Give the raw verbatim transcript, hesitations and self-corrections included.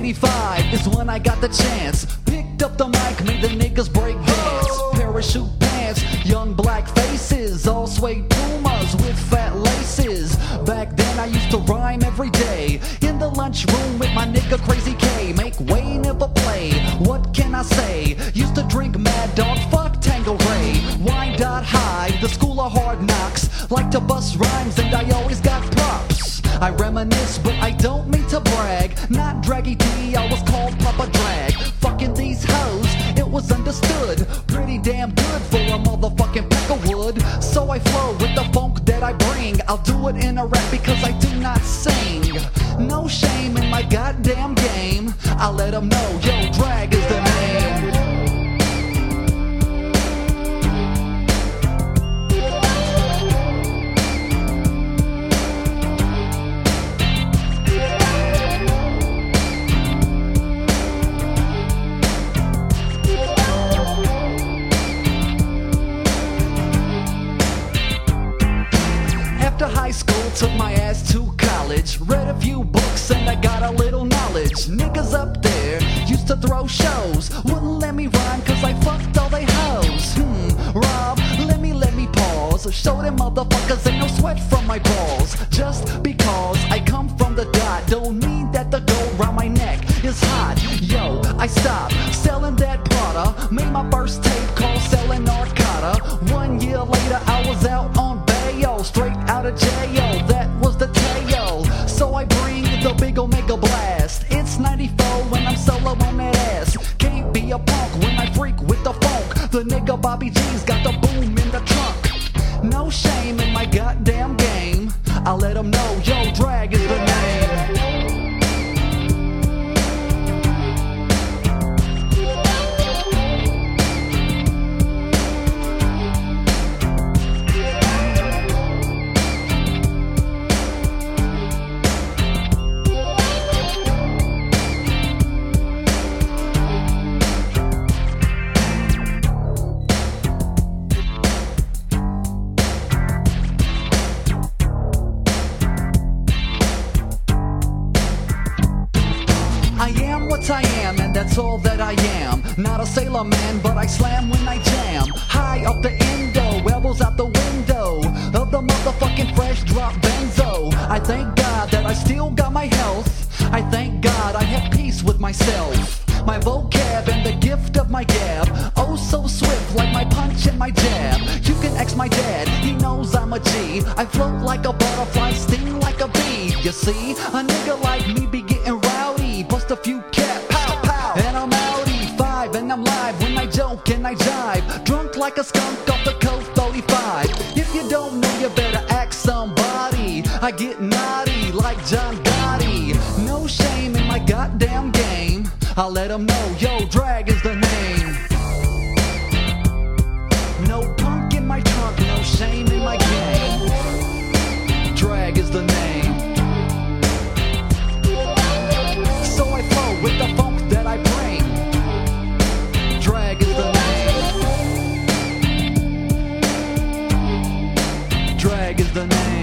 eighty-five is when I got the chance. Picked up the mic, made the niggas break dance. Parachute pants, young black faces, all suede Pumas with fat laces. Back then I used to rhyme every day in the lunchroom with my nigga Crazy K. Make way, never play. What can I say? Used to drink Mad Dog, fuck Tango Ray. Wine.High, the school of hard knocks. Like to bust rhymes and I always got props. I reminisce, but I don't mean to brag. Not Draggy D, I was called Papa Drag. Fucking these hoes, it was understood. Pretty damn good for a motherfucking peck of wood. So I flow with the funk that I bring. I'll do it in a rap because I do not sing. No shame in my goddamn game. I let them know, yo, drag is the name. After high school, took my ass to college. Read a few books and I got a little knowledge. Niggas up there used to throw shows. Wouldn't let me rhyme cause I fucked all they hoes. Hmm, Rob, let me, let me pause. Show them motherfuckers ain't no sweat from my balls. Just because I come from the dot don't mean that the gold round my neck is hot. Yo, I stopped selling that Prada. Made my first tape called Selling Narcotta. One year later I was out on bail, straight out of jail, that was the tale. So I bring the big Omega Blast. It's ninety-four when I'm solo on that ass. Can't be a punk when I freak with the funk. The nigga Bobby G's got the boom in the trunk. No shame in my goddamn game. I let them know, yo, drag is the name. I am what I am, and that's all that I am. Not a sailor man, but I slam when I jam. High up the endo, elbows out the window of the motherfucking fresh drop benzo. I thank God that I still got my health. I thank God I have peace with myself. My vocab and the gift of my gab, oh so swift like my punch and my jab. You can X my dad, he knows I'm a G. I float like a butterfly, sting like a bee. You see, a nigga like me be getting rowdy. Bust a few cap, pow pow, and I'm outie. Five and I'm live when I joke and I jive. Drunk like a skunk off the Coke thirty-five. If you don't know, you better ask somebody. I get naughty like John Gotti. No shame in my goddamn game. I let them know, yo, drag is the name. No punk in my trunk, no shame in my game. Drag is the name. So I flow with the funk that I bring. Drag is the name. Drag is the name.